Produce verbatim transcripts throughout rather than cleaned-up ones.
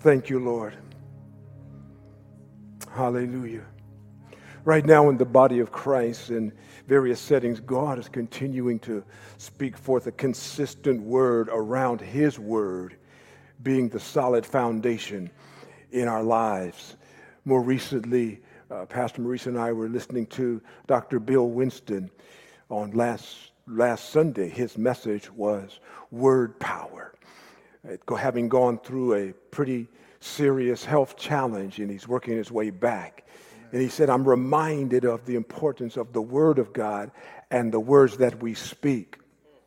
Thank you, Lord. Hallelujah. Right now in the body of Christ in various settings, God is continuing to speak forth a consistent word around his word being the solid foundation in our lives. More recently, uh, Pastor Maurice and I were listening to Doctor Bill Winston on last last Sunday. His message was word power. It, having gone through a pretty serious health challenge, and he's working his way back. And he said, I'm reminded of the importance of the Word of God and the words that we speak.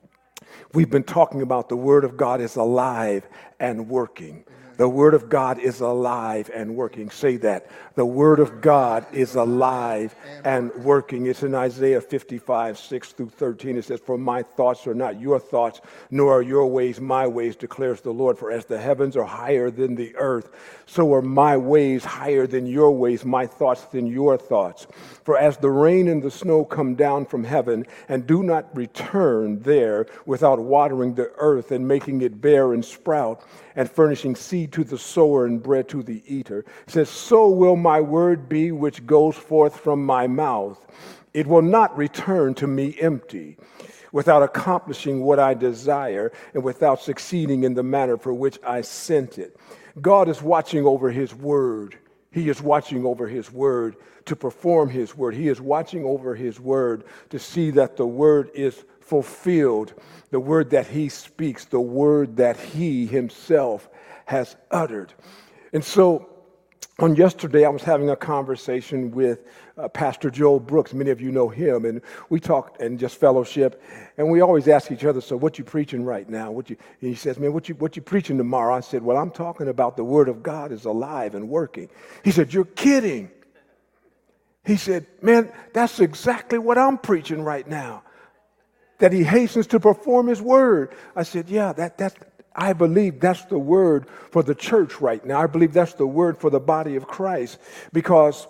We've been talking about the Word of God is alive and working. The Word of God is alive and working. Say that. The Word of God is alive and working. It's in Isaiah fifty-five, six through thirteen. It says, for my thoughts are not your thoughts, nor are your ways my ways, declares the Lord. For as the heavens are higher than the earth, so are my ways higher than your ways, my thoughts than your thoughts. For as the rain and the snow come down from heaven and do not return there without watering the earth and making it bear and sprout, and furnishing seed to the sower and bread to the eater, it says, so will my word be which goes forth from my mouth. It will not return to me empty, without accomplishing what I desire and without succeeding in the manner for which I sent it. God is watching over his word. He is watching over his word to perform his word. He is watching over his word to see that the word is fulfilled, the word that he speaks, the word that he himself has uttered. And so on yesterday, I was having a conversation with uh, Pastor Joel Brooks. Many of you know him, and we talked and just fellowship, and we always ask each other, so what you preaching right now? What you? And he says, man, what you, what you preaching tomorrow? I said, well, I'm talking about the word of God is alive and working. He said, you're kidding. He said, man, that's exactly what I'm preaching right now, that he hastens to perform his word. I said, yeah, that that's, I believe that's the word for the church right now. I believe that's the word for the body of Christ, because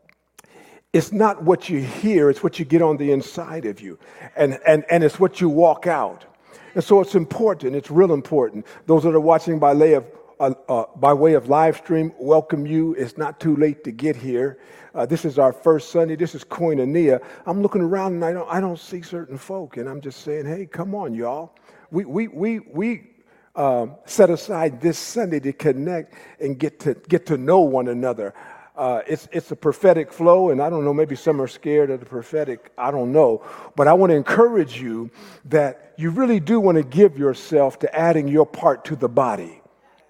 it's not what you hear, it's what you get on the inside of you, and, and, and it's what you walk out. And so it's important, it's real important. Those that are watching by way of, uh, uh, by way of live stream, welcome you. It's not too late to get here. Uh, this is our first Sunday. This is Koinonia. I'm looking around and I don't, I don't see certain folk, and I'm just saying, hey, come on, y'all. We, we, we, we um, set aside this Sunday to connect and get to get to know one another. Uh, it's it's a prophetic flow, and I don't know, maybe some are scared of the prophetic. I don't know, but I want to encourage you that you really do want to give yourself to adding your part to the body.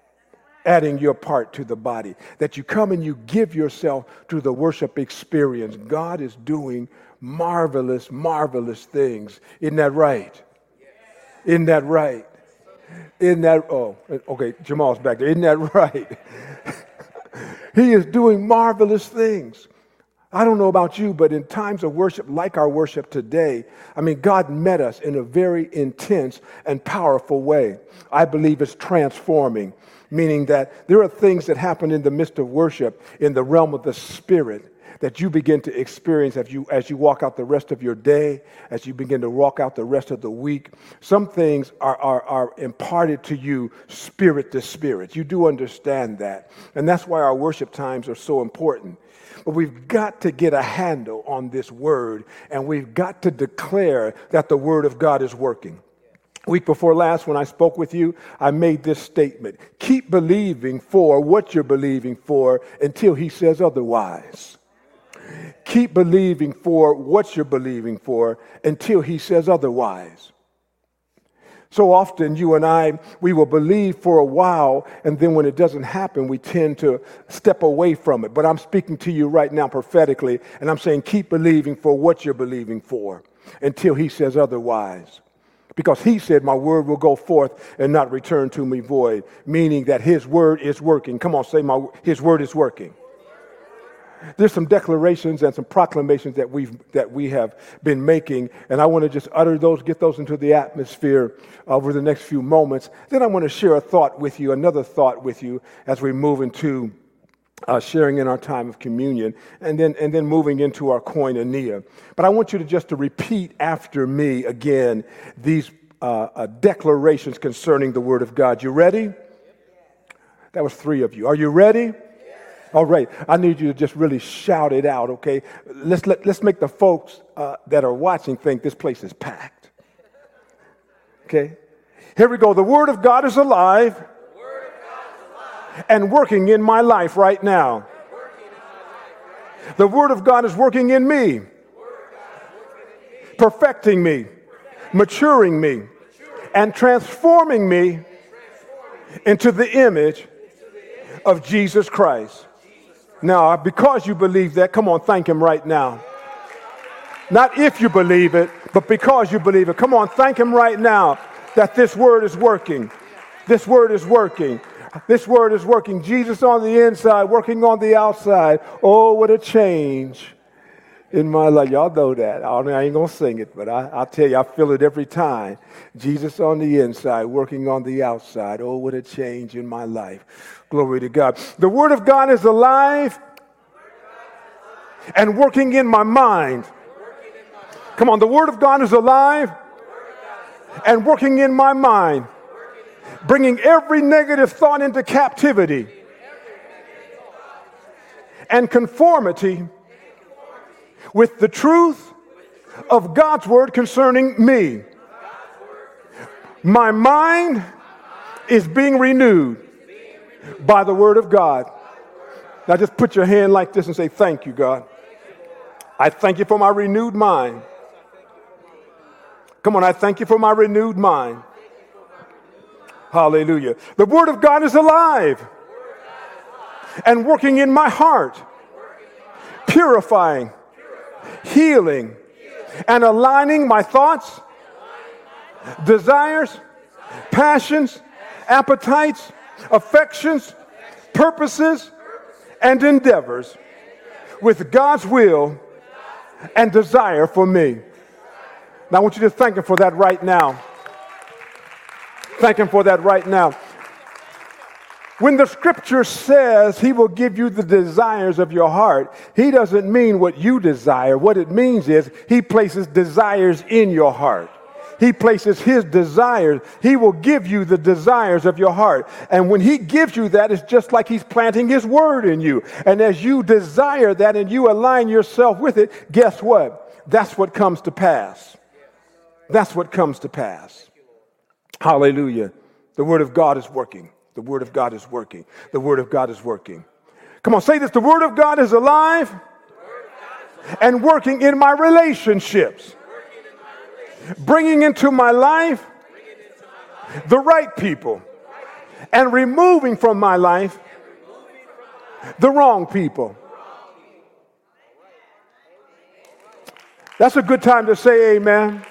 Adding your part to the body, that you come and you give yourself to the worship experience. God is doing marvelous, marvelous things. Isn't that right? Isn't that right? Isn't that, oh, okay, Jamal's back there. Isn't that right? He is doing marvelous things. I don't know about you, but in times of worship like our worship today, I mean, God met us in a very intense and powerful way. I believe it's transforming, meaning that there are things that happen in the midst of worship in the realm of the spirit that you begin to experience as you, as you walk out the rest of your day, as you begin to walk out the rest of the week. Some things are, are, are imparted to you spirit to spirit. You do understand that. And that's why our worship times are so important. But we've got to get a handle on this word, and we've got to declare that the word of God is working. Week before last, when I spoke with you, I made this statement: keep believing for what you're believing for until he says otherwise. Keep believing for what you're believing for until he says otherwise. So often you and I, we will believe for a while, and then when it doesn't happen, we tend to step away from it. But I'm speaking to you right now prophetically, and I'm saying keep believing for what you're believing for until he says otherwise. Because he said, my word will go forth and not return to me void, meaning that his word is working. Come on, say my his word is working. There's some declarations and some proclamations that we've that we have been making, and I want to just utter those, get those into the atmosphere over the next few moments. Then I want to share a thought with you, another thought with you, as we move into uh, sharing in our time of communion, and then and then moving into our koinonia. But I want you to just to repeat after me again these uh, uh, declarations concerning the Word of God. You ready? That was three of you. Are you ready? All right. I need you to just really shout it out, okay? Let's, let, let's make the folks uh, that are watching think this place is packed. Okay? Here we go. The Word of God is alive, the Word of God is alive. And working in my life right now. The Word of God is working in me, perfecting me, maturing me, and transforming me into the image of Jesus Christ. Now, because you believe that, come on, thank Him right now. Not if you believe it, but because you believe it. Come on, thank Him right now that this Word is working. This Word is working. This Word is working. Jesus on the inside, working on the outside. Oh, what a change in my life. Y'all know that. I ain't going to sing it, but I, I'll tell you, I feel it every time. Jesus on the inside, working on the outside. Oh, what a change in my life. Glory to God. The Word of God is alive and working in my mind. Come on, the Word of God is alive and working in my mind, bringing every negative thought into captivity and conformity with the truth of God's Word concerning me. My mind is being renewed by the Word of God. Now just put your hand like this and say, thank you, God. I thank you for my renewed mind. Come on, I thank you for my renewed mind. Hallelujah. The Word of God is alive and working in my heart, purifying, healing, and aligning my thoughts, desires, passions, appetites, affections, purposes, and endeavors with God's will and desire for me. Now I want you to thank Him for that right now. Thank Him for that right now. When the Scripture says He will give you the desires of your heart, He doesn't mean what you desire. What it means is He places desires in your heart. He places His desires. He will give you the desires of your heart. And when He gives you that, it's just like He's planting His Word in you. And as you desire that and you align yourself with it, guess what? That's what comes to pass. That's what comes to pass. Hallelujah. The Word of God is working. The Word of God is working. The Word of God is working. Come on, say this. The Word of God is alive and working in my relationships, bringing into my life the right people and removing from my life the wrong people. That's a good time to say amen.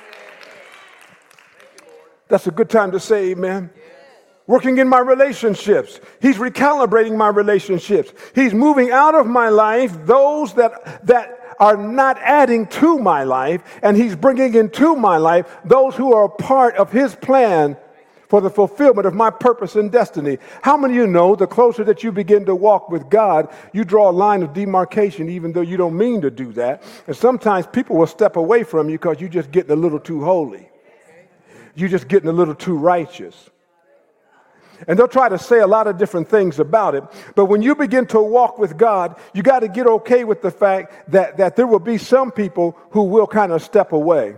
That's a good time to say amen. Working in my relationships. He's recalibrating my relationships. He's moving out of my life those that, that are not adding to my life, and He's bringing into my life those who are a part of His plan for the fulfillment of my purpose and destiny. How many of you know the closer that you begin to walk with God, you draw a line of demarcation even though you don't mean to do that. And sometimes people will step away from you because you're just getting a little too holy. You're just getting a little too righteous. And they'll try to say a lot of different things about it. But when you begin to walk with God, you got to get okay with the fact that, that there will be some people who will kind of step away.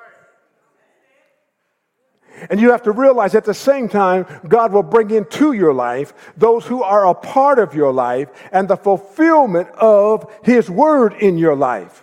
And you have to realize at the same time, God will bring into your life those who are a part of your life and the fulfillment of His Word in your life.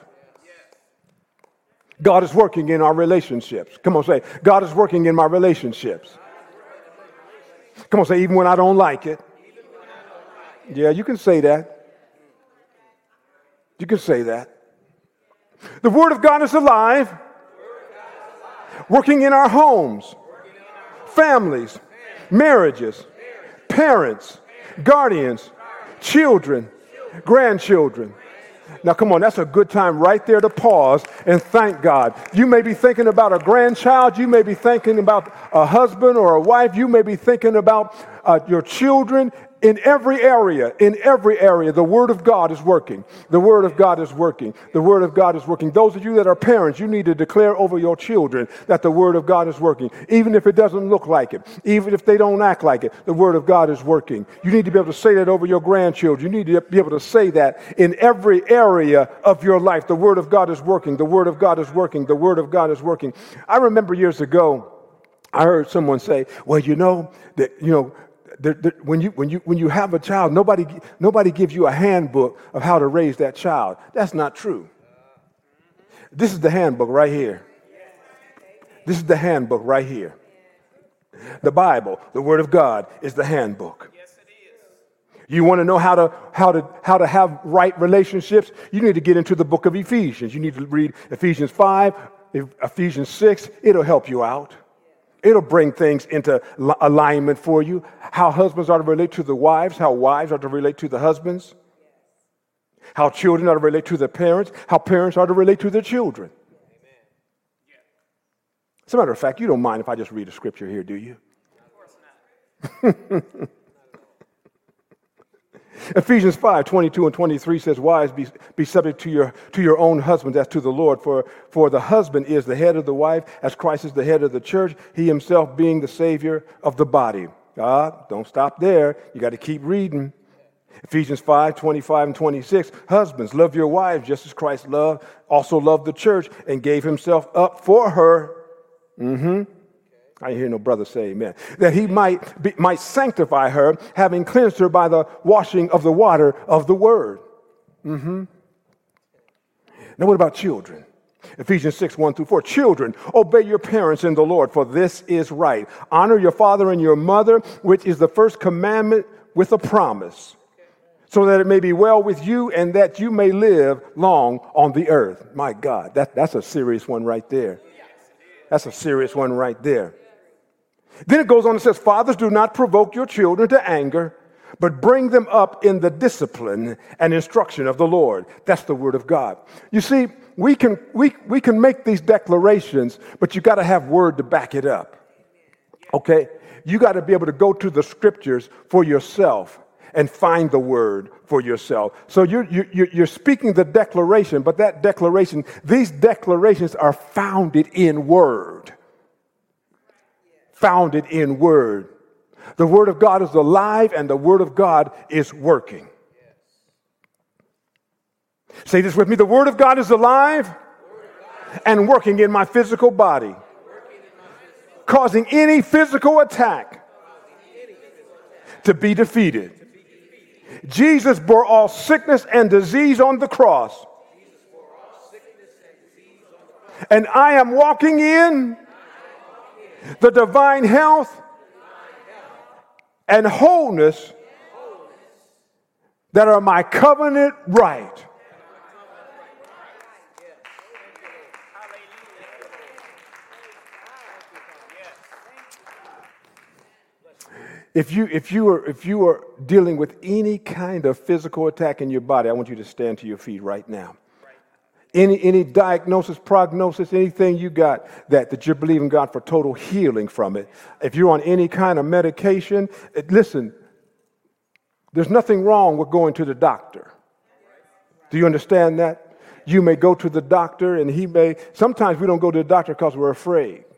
God is working in our relationships. Come on, say, God is working in my relationships. Come on, say, even when I don't like it. Yeah, you can say that. You can say that. The Word of God is alive, working in our homes, families, marriages, parents, guardians, children, grandchildren. Now, come on, that's a good time right there to pause and thank God. You may be thinking about a grandchild. You may be thinking about a husband or a wife. You may be thinking about uh, your children. In every area, in every area, the Word of God is working. The Word of God is working. The Word of God is working. Those of you that are parents, you need to declare over your children that the Word of God is working. Even if it doesn't look like it, even if they don't act like it, the Word of God is working. You need to be able to say that over your grandchildren. You need to be able to say that in every area of your life. The Word of God is working. The Word of God is working. The Word of God is working. I remember years ago, I heard someone say, well, you know, that, you know, The, the, when you when you when you have a child, nobody nobody gives you a handbook of how to raise that child. That's not true. This is the handbook right here. This is the handbook right here. The Bible, the Word of God, is the handbook. You want to know how to how to how to have right relationships? You need to get into the book of Ephesians. You need to read Ephesians five, Ephesians six. It'll help you out. It'll bring things into alignment for you. How husbands are to relate to the wives, how wives are to relate to the husbands, how children are to relate to their parents, how parents are to relate to their children. As a matter of fact, you don't mind if I just read a scripture here, do you? Of course not. Ephesians five, twenty-two and twenty-three says, wives, be, be subject to your to your own husbands as to the Lord. For, for the husband is the head of the wife, as Christ is the head of the church, he himself being the Savior of the body. God, don't stop there. You got to keep reading. Ephesians five, twenty-five and twenty-six, husbands, love your wives just as Christ loved, also loved the church and gave himself up for her. Mm-hmm. I didn't hear no brother say amen. That he might be, might sanctify her, having cleansed her by the washing of the water of the word. Mm-hmm. Now what about children? Ephesians six, one through four. Children, obey your parents in the Lord, for this is right. Honor your father and your mother, which is the first commandment with a promise, so that it may be well with you and that you may live long on the earth. My God, that, that's a serious one right there. That's a serious one right there. Then it goes on and says, fathers, do not provoke your children to anger, but bring them up in the discipline and instruction of the Lord. That's the Word of God. You see, we can we we can make these declarations, but you got to have Word to back it up. Okay? You got to be able to go to the Scriptures for yourself and find the Word for yourself. So you're, you're, you're speaking the declaration, but that declaration, these declarations are founded in Word. Founded in Word. The Word of God is alive and the Word of God is working. Say this with me. The Word of God is alive and working in my physical body, causing any physical attack to be defeated. Jesus bore all sickness and disease on the cross. And I am walking in the divine health and wholeness that are my covenant right. If you if you are if you are dealing with any kind of physical attack in your body, I want you to stand to your feet right now. Any any diagnosis, prognosis, anything you got that, that you're believing God for total healing from it. If you're on any kind of medication, it, listen, there's nothing wrong with going to the doctor. Do you understand that? You may go to the doctor and he may, sometimes we don't go to the doctor because we're afraid.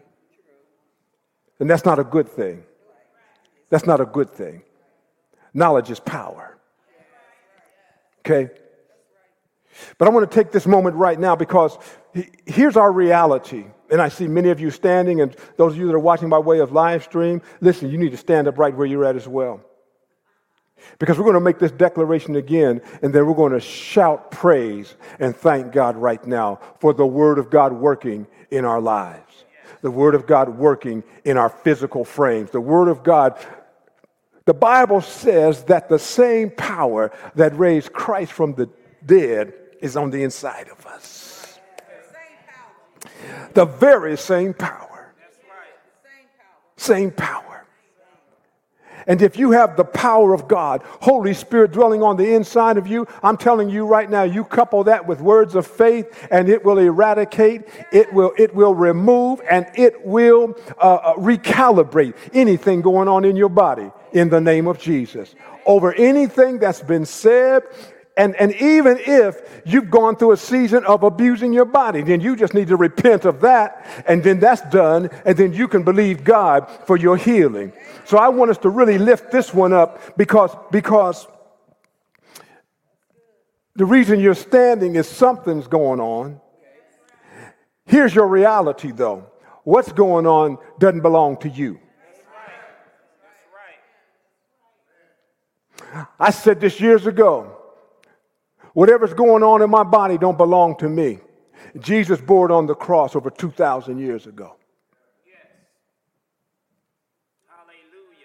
And that's not a good thing. That's not a good thing. Knowledge is power. Okay? But I want to take this moment right now because here's our reality. And I see many of you standing, and those of you that are watching by way of live stream, listen, you need to stand up right where you're at as well. Because we're going to make this declaration again, and then we're going to shout praise and thank God right now for the Word of God working in our lives. The Word of God working in our physical frames. The Word of God. The Bible says that the same power that raised Christ from the dead is on the inside of us. The very same power. Same power. And if you have the power of God, Holy Spirit dwelling on the inside of you, I'm telling you right now, you couple that with words of faith and it will eradicate, it will, it will remove, and it will uh, uh, recalibrate anything going on in your body in the name of Jesus. Over anything that's been said. And, and even if you've gone through a season of abusing your body, then you just need to repent of that, and then that's done, and then you can believe God for your healing. So I want us to really lift this one up because, because the reason you're standing is something's going on. Here's your reality, though. What's going on doesn't belong to you. I said this years ago. Whatever's going on in my body don't belong to me. Jesus bore it on the cross over two thousand years ago. Yes. Hallelujah.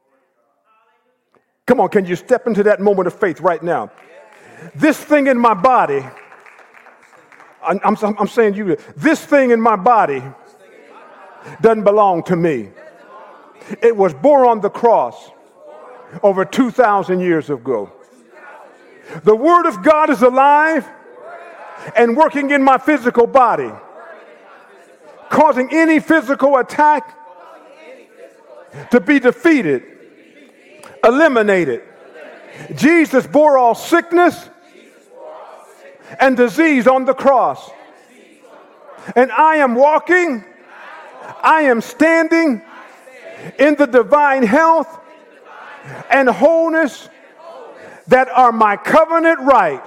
Come on, can you step into that moment of faith right now? Yes. This thing in my body, I'm, I'm, I'm saying to you, this thing in my body doesn't belong to me. It was bore on the cross over two thousand years ago. The Word of God is alive and working in my physical body, causing any physical attack to be defeated, eliminated. Jesus bore all sickness and disease on the cross. And I am walking, I am standing in the divine health and wholeness that are my covenant right.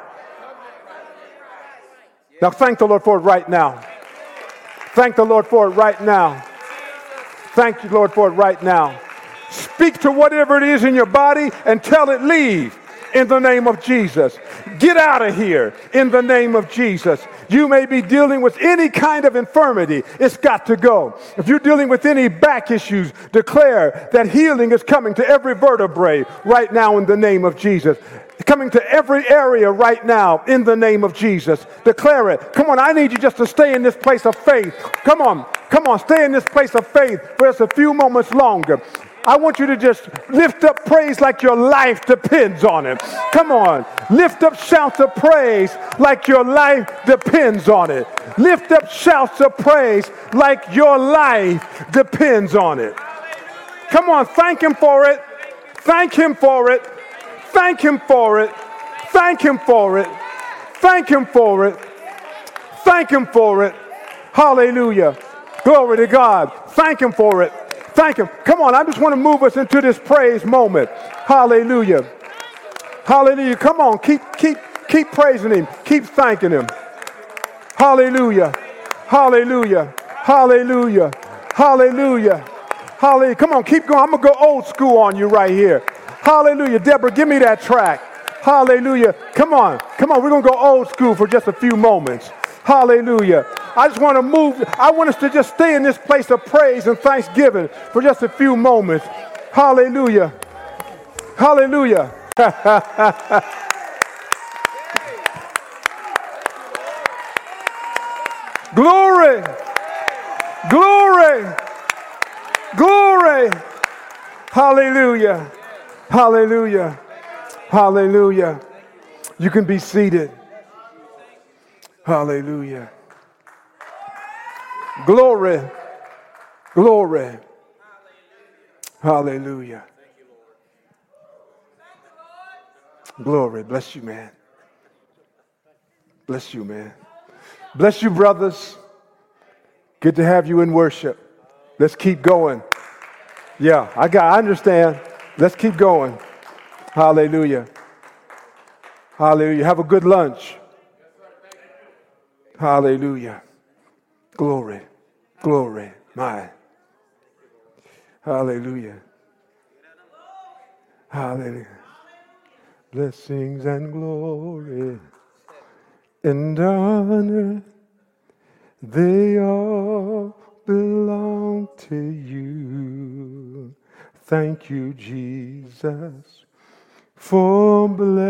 Now thank the Lord for it right now. Thank the Lord for it right now. Thank you, Lord, for it right now. Speak to whatever it is in your body and tell it leave in the name of Jesus. Get out of here in the name of Jesus. You may be dealing with any kind of infirmity. It's got to go. If you're dealing with any back issues, declare that healing is coming to every vertebrae right now in the name of Jesus. Coming to every area right now in the name of Jesus. Declare it. Come on, I need you just to stay in this place of faith. Come on, come on, stay in this place of faith for just a few moments longer. I want you to just lift up praise like your life depends on it. Come on. Lift up shouts of praise like your life depends on it. Lift up shouts of praise like your life depends on it. Come on. Thank Him for it. Thank Him for it. Thank Him for it. Thank Him for it. Thank Him for it. Thank Him for it. Hallelujah. Glory to God. Thank Him for it. Thank Him. Come on, I just want to move us into this praise moment. Hallelujah. Hallelujah. Come on, keep keep keep praising Him. Keep thanking Him. Hallelujah. Hallelujah. Hallelujah. Hallelujah. Hallelujah. Come on, keep going. I'm going to go old school on you right here. Hallelujah. Deborah, give me that track. Hallelujah. Come on. Come on. We're going to go old school for just a few moments. Hallelujah. I just want to move. I want us to just stay in this place of praise and thanksgiving for just a few moments. Hallelujah. Hallelujah. Glory. Glory. Glory. Hallelujah. Hallelujah. Hallelujah. You can be seated. Hallelujah. Glory. Glory. Hallelujah. Glory. Bless you, man. Bless you, man. Bless you, brothers. Good to have you in worship. Let's keep going. Yeah, I got, I understand. Let's keep going. Hallelujah. Hallelujah. Have a good lunch. Hallelujah. Glory. Glory. My. Hallelujah. Hallelujah. Blessings and glory and honor, they all belong to you. Thank you, Jesus, for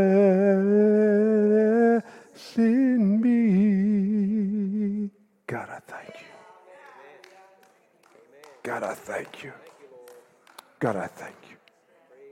blessing me. God, I thank you. God, I thank you. God, I thank you.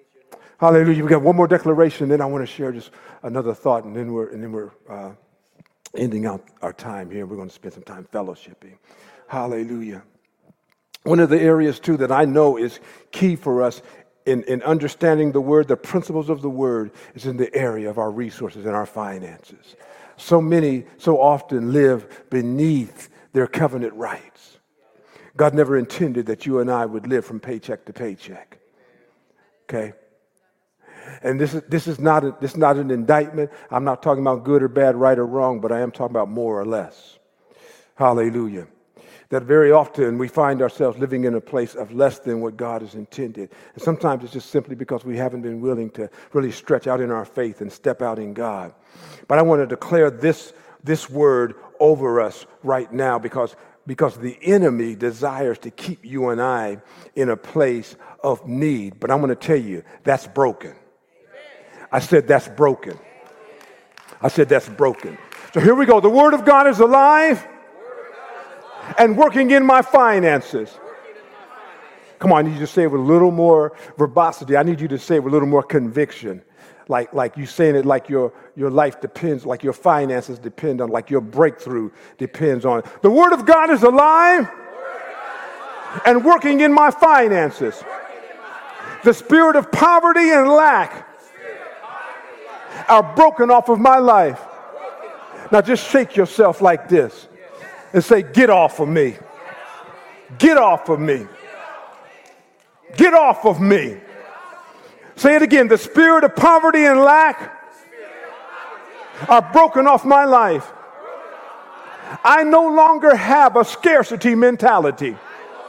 Hallelujah. We got one more declaration, then I want to share just another thought, and then we're and then we're uh, ending out our time here. We're going to spend some time fellowshipping. Hallelujah. One of the areas, too, that I know is key for us in, in understanding the word, the principles of the word, is in the area of our resources and our finances. So many, so often live beneath their covenant rights. God never intended that you and I would live from paycheck to paycheck. Okay? And this is this is not a, this is not an indictment. I'm not talking about good or bad, right or wrong, but I am talking about more or less. Hallelujah. That very often we find ourselves living in a place of less than what God has intended. And sometimes it's just simply because we haven't been willing to really stretch out in our faith and step out in God. But I want to declare this, this word over us right now because, because the enemy desires to keep you and I in a place of need. But I'm going to tell you, that's broken. I said that's broken. I said that's broken. So here we go. The word of God is alive and working in my finances. Come on, I need you to say it with a little more verbosity. I need you to say it with a little more conviction. Like, like you saying it like your, your life depends, like your finances depend on, like your breakthrough depends on. The word of God is alive and working in my finances. The spirit of poverty and lack are broken off of my life. Now just shake yourself like this and say, get off of me. Get off of me. Get off of me. Say it again. The spirit of poverty and lack are broken off my life. I no longer have a scarcity mentality.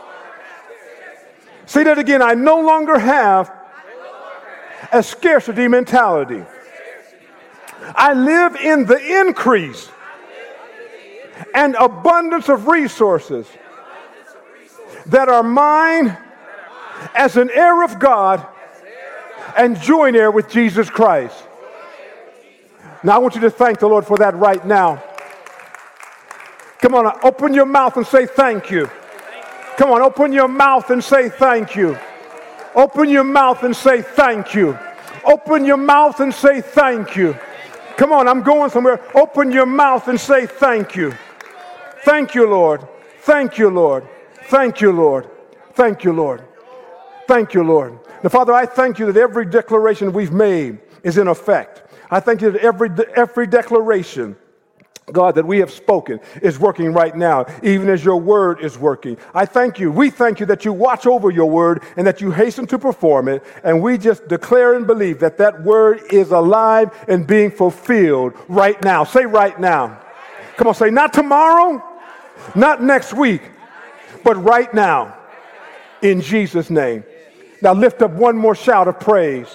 Say that again. I no longer have a scarcity mentality. I live in the increase and abundance of resources that are mine as an heir of God and joint heir with Jesus Christ. Now I want you to thank the Lord for that right now. Come on, open your mouth and say thank you. Come on, open your mouth and say thank you. Open your mouth and say thank you. Open your mouth and say thank you. Come on, I'm going somewhere. Open your mouth and say thank you. Thank you, Lord. Thank you, Lord. Thank you, Lord. Thank you, Lord. Thank you, Lord. Now, Father, I thank you that every declaration we've made is in effect. I thank you that every, every declaration, God, that we have spoken is working right now, even as your word is working. I thank you. We thank you that you watch over your word and that you hasten to perform it. And we just declare and believe that that word is alive and being fulfilled right now. Say right now. Come on, say not tomorrow, not next week, but right now in Jesus' name. Now lift up one more shout of praise.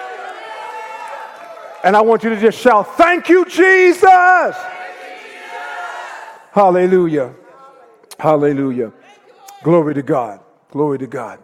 And I want you to just shout, thank you, Jesus. Hallelujah. Hallelujah. Glory to God. Glory to God.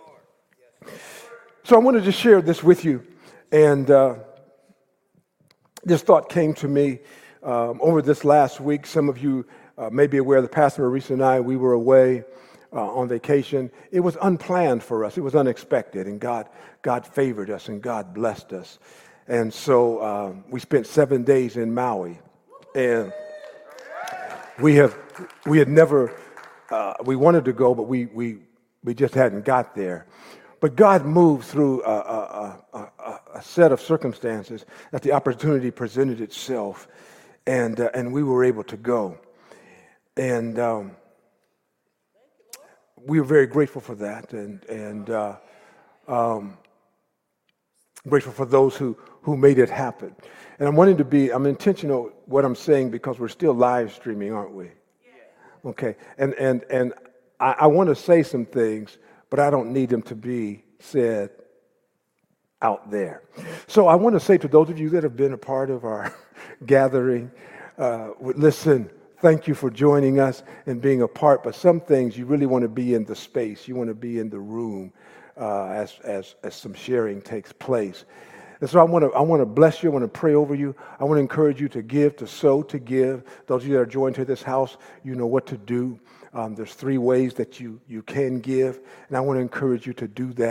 So I wanted to share this with you. And uh, this thought came to me um, over this last week. Some of you uh, may be aware that Pastor Maurice and I, we were away uh, on vacation. It was unplanned for us. It was unexpected. And God, God favored us and God blessed us. And so uh, we spent seven days in Maui. And We have, we had never, uh, we wanted to go, but we we we just hadn't got there. But God moved through a, a, a, a set of circumstances that the opportunity presented itself, and uh, and we were able to go, and um, we were very grateful for that, and and uh, um, grateful for those who who made it happen. And I'm wanting to be, I'm intentional what I'm saying because we're still live streaming, aren't we? Yeah. Okay. And and and I, I want to say some things, but I don't need them to be said out there. So I want to say to those of you that have been a part of our gathering, uh, listen, thank you for joining us and being a part, but some things you really want to be in the space. You want to be in the room uh, as, as, as some sharing takes place. And so I want to I want to bless you. I want to pray over you. I want to encourage you to give, to sow, to give. Those of you that are joined to this house, you know what to do. Um, there's three ways that you, you can give, and I want to encourage you to do that.